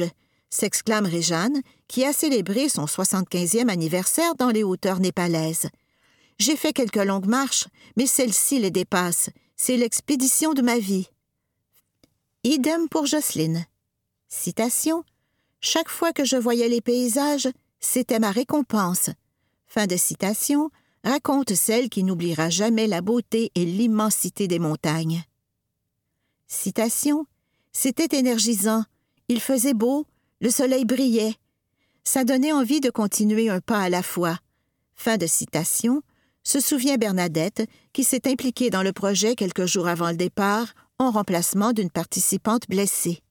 s'exclame Réjeanne, qui a célébré son 75e anniversaire dans les hauteurs népalaises. « J'ai fait quelques longues marches, mais celle-ci les dépasse. C'est l'expédition de ma vie. » Idem pour Jocelyne. Citation. « Chaque fois que je voyais les paysages, c'était ma récompense. » Fin de citation, raconte celle qui n'oubliera jamais la beauté et l'immensité des montagnes. Citation. « C'était énergisant. Il faisait beau, le soleil brillait. Ça donnait envie de continuer un pas à la fois. » Fin de citation, se souvient Bernadette, qui s'est impliquée dans le projet quelques jours avant le départ, en remplacement d'une participante blessée.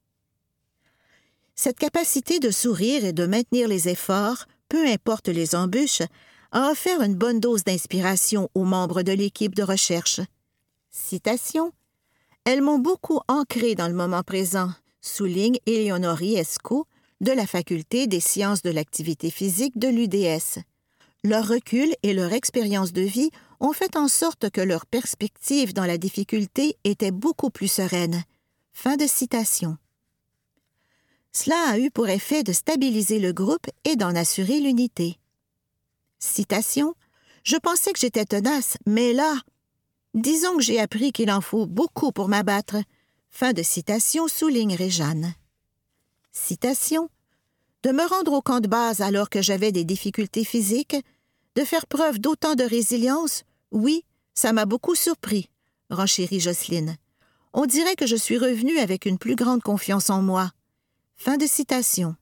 Cette capacité de sourire et de maintenir les efforts, peu importe les embûches, a offert une bonne dose d'inspiration aux membres de l'équipe de recherche. Citation. « Elles m'ont beaucoup ancrée dans le moment présent », souligne Éléonore Riesco de la Faculté des sciences de l'activité physique de l'UDS. Leur recul et leur expérience de vie ont fait en sorte que leur perspective dans la difficulté était beaucoup plus sereine. Fin de citation. Cela a eu pour effet de stabiliser le groupe et d'en assurer l'unité. Citation. « Je pensais que j'étais tenace, mais là, disons que j'ai appris qu'il en faut beaucoup pour m'abattre. » Fin de citation, souligne Réjeanne. Citation. « De me rendre au camp de base alors que j'avais des difficultés physiques, de faire preuve d'autant de résilience, oui, ça m'a beaucoup surpris, » renchérit Jocelyne. « On dirait que je suis revenue avec une plus grande confiance en moi. » Fin de citation.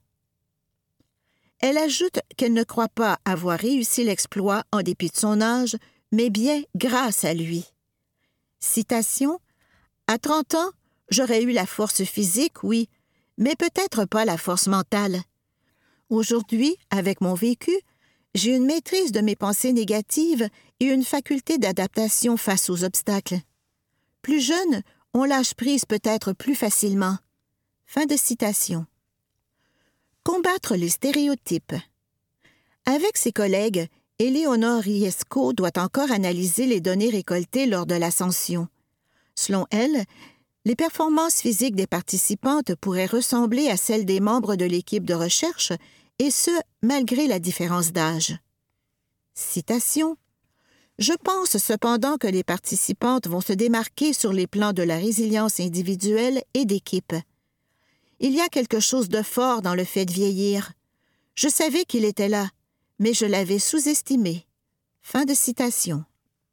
Elle ajoute qu'elle ne croit pas avoir réussi l'exploit en dépit de son âge, mais bien grâce à lui. Citation. « À 30 ans, j'aurais eu la force physique, oui, mais peut-être pas la force mentale. Aujourd'hui, avec mon vécu, j'ai une maîtrise de mes pensées négatives et une faculté d'adaptation face aux obstacles. Plus jeune, on lâche prise peut-être plus facilement. » Fin de citation. Combattre les stéréotypes. Avec ses collègues, Éléonore Riesco doit encore analyser les données récoltées lors de l'ascension. Selon elle, les performances physiques des participantes pourraient ressembler à celles des membres de l'équipe de recherche, et ce, malgré la différence d'âge. Citation. « Je pense cependant que les participantes vont se démarquer sur les plans de la résilience individuelle et d'équipe. Il y a quelque chose de fort dans le fait de vieillir. Je savais qu'il était là, mais je l'avais sous-estimé. » Fin de citation.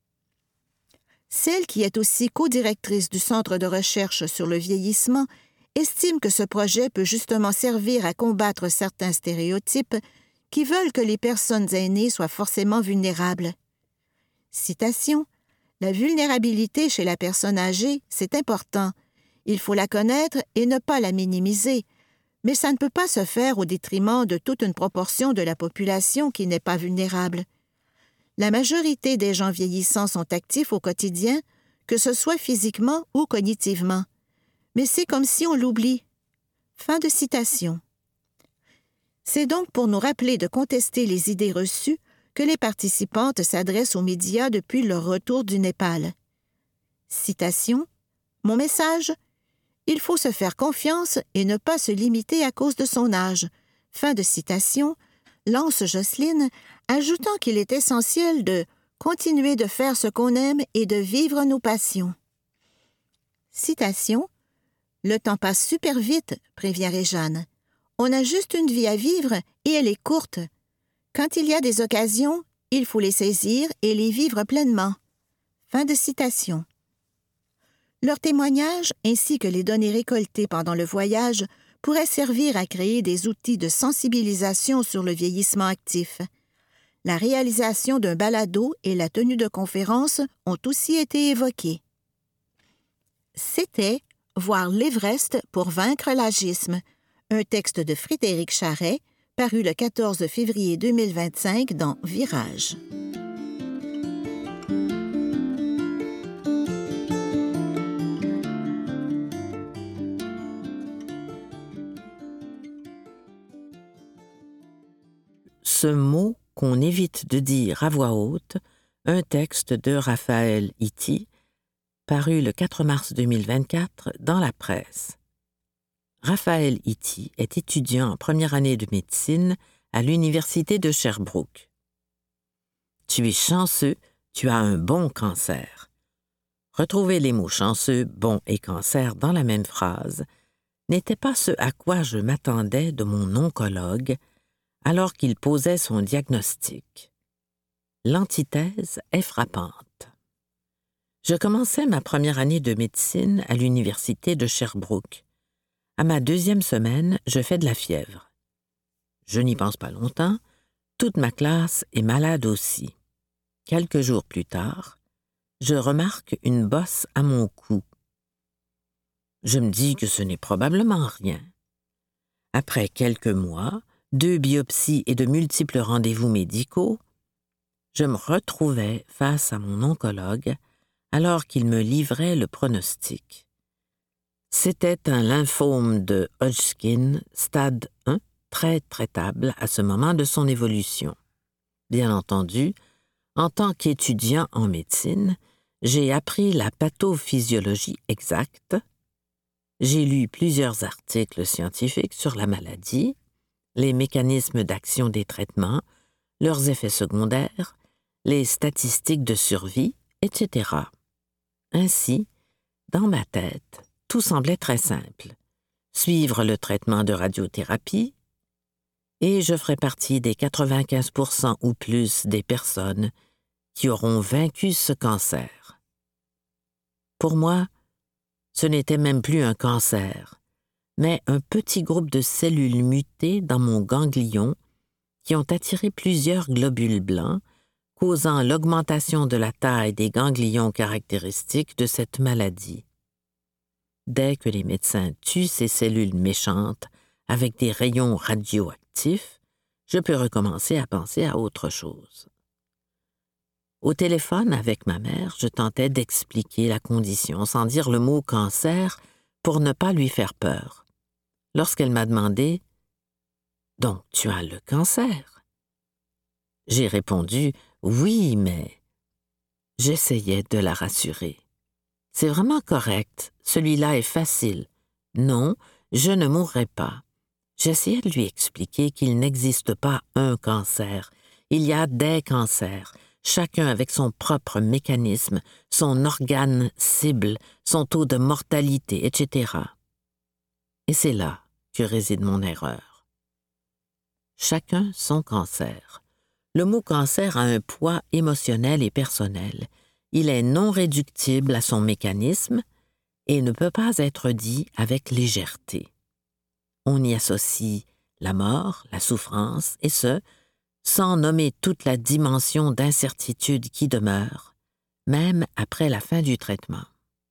Celle qui est aussi co-directrice du Centre de recherche sur le vieillissement estime que ce projet peut justement servir à combattre certains stéréotypes qui veulent que les personnes aînées soient forcément vulnérables. Citation. « La vulnérabilité chez la personne âgée, c'est important. Il faut la connaître et ne pas la minimiser, mais ça ne peut pas se faire au détriment de toute une proportion de la population qui n'est pas vulnérable. La majorité des gens vieillissants sont actifs au quotidien, que ce soit physiquement ou cognitivement. Mais c'est comme si on l'oublie. » Fin de citation. C'est donc pour nous rappeler de contester les idées reçues que les participantes s'adressent aux médias depuis leur retour du Népal. Citation. « Mon message ? Il faut se faire confiance et ne pas se limiter à cause de son âge. » Fin de citation. Lance Jocelyne, ajoutant qu'il est essentiel de « continuer de faire ce qu'on aime et de vivre nos passions. » Citation. « Le temps passe super vite, prévient Réjeanne. On a juste une vie à vivre et elle est courte. Quand il y a des occasions, il faut les saisir et les vivre pleinement. » Fin de citation. Leurs témoignages ainsi que les données récoltées pendant le voyage pourraient servir à créer des outils de sensibilisation sur le vieillissement actif. La réalisation d'un balado et la tenue de conférences ont aussi été évoquées. C'était « Voir l'Everest pour vaincre l'agisme », un texte de Frédéric Charret, paru le 14 février 2025 dans Virage. Ce mot qu'on évite de dire à voix haute, un texte de Raphaël Ity, paru le 4 mars 2024 dans la presse. Raphaël Ity est étudiant en première année de médecine à l'Université de Sherbrooke. « Tu es chanceux, tu as un bon cancer. » Retrouver les mots chanceux, bon et cancer dans la même phrase n'était pas ce à quoi je m'attendais de mon oncologue alors qu'il posait son diagnostic. L'antithèse est frappante. Je commençais ma première année de médecine à l'Université de Sherbrooke. À ma 2e semaine, je fais de la fièvre. Je n'y pense pas longtemps, toute ma classe est malade aussi. Quelques jours plus tard, je remarque une bosse à mon cou. Je me dis que ce n'est probablement rien. Après quelques mois, 2 biopsies et de multiples rendez-vous médicaux, je me retrouvais face à mon oncologue alors qu'il me livrait le pronostic. C'était un lymphome de Hodgkin, stade 1, très traitable à ce moment de son évolution. Bien entendu, en tant qu'étudiant en médecine, j'ai appris la pathophysiologie exacte, j'ai lu plusieurs articles scientifiques sur la maladie, les mécanismes d'action des traitements, leurs effets secondaires, les statistiques de survie, etc. Ainsi, dans ma tête, tout semblait très simple. Suivre le traitement de radiothérapie, et je ferai partie des 95% ou plus des personnes qui auront vaincu ce cancer. Pour moi, ce n'était même plus un cancer, mais un petit groupe de cellules mutées dans mon ganglion qui ont attiré plusieurs globules blancs, causant l'augmentation de la taille des ganglions caractéristiques de cette maladie. Dès que les médecins tuent ces cellules méchantes avec des rayons radioactifs, je peux recommencer à penser à autre chose. Au téléphone, avec ma mère, je tentais d'expliquer la condition sans dire le mot « cancer » pour ne pas lui faire peur. Lorsqu'elle m'a demandé « Donc, tu as le cancer ?» J'ai répondu « Oui, mais… » J'essayais de la rassurer. « C'est vraiment correct, celui-là est facile. Non, je ne mourrai pas. » J'essayais de lui expliquer qu'il n'existe pas un cancer. Il y a des cancers, chacun avec son propre mécanisme, son organe cible, son taux de mortalité, etc. Et c'est là que réside mon erreur. Chacun son cancer. Le mot cancer a un poids émotionnel et personnel. Il est non réductible à son mécanisme et ne peut pas être dit avec légèreté. On y associe la mort, la souffrance, et ce, sans nommer toute la dimension d'incertitude qui demeure, même après la fin du traitement.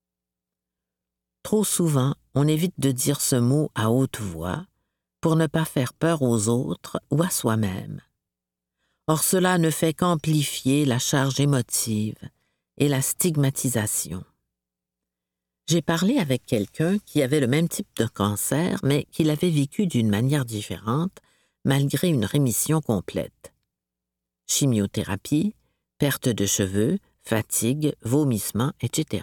Trop souvent, on évite de dire ce mot à haute voix pour ne pas faire peur aux autres ou à soi-même. Or, cela ne fait qu'amplifier la charge émotive et la stigmatisation. J'ai parlé avec quelqu'un qui avait le même type de cancer, mais qui l'avait vécu d'une manière différente, malgré une rémission complète. Chimiothérapie, perte de cheveux, fatigue, vomissements, etc.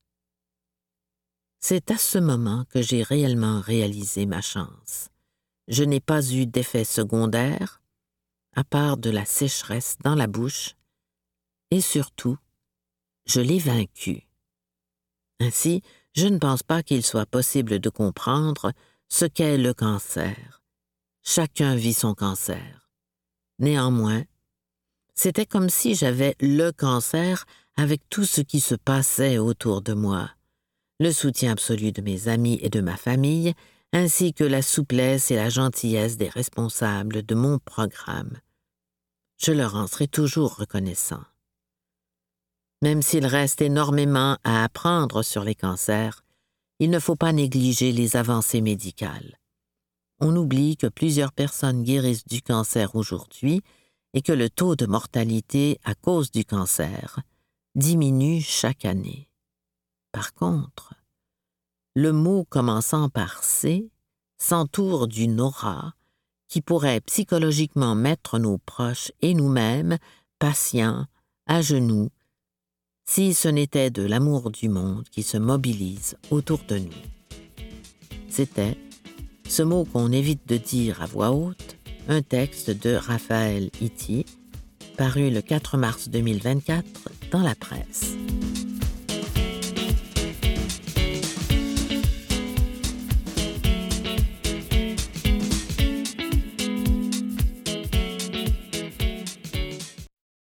C'est à ce moment que j'ai réellement réalisé ma chance. Je n'ai pas eu d'effet secondaire, à part de la sécheresse dans la bouche, et surtout, je l'ai vaincu. Ainsi, je ne pense pas qu'il soit possible de comprendre ce qu'est le cancer. Chacun vit son cancer. Néanmoins, c'était comme si j'avais le cancer avec tout ce qui se passait autour de moi, le soutien absolu de mes amis et de ma famille, ainsi que la souplesse et la gentillesse des responsables de mon programme. Je leur en serai toujours reconnaissant. Même s'il reste énormément à apprendre sur les cancers, il ne faut pas négliger les avancées médicales. On oublie que plusieurs personnes guérissent du cancer aujourd'hui et que le taux de mortalité à cause du cancer diminue chaque année. Par contre, le mot commençant par C s'entoure d'une aura qui pourrait psychologiquement mettre nos proches et nous-mêmes, patients, à genoux, si ce n'était de l'amour du monde qui se mobilise autour de nous. C'était, ce mot qu'on évite de dire à voix haute, un texte de Raphaël Ity, paru le 4 mars 2024 dans la presse.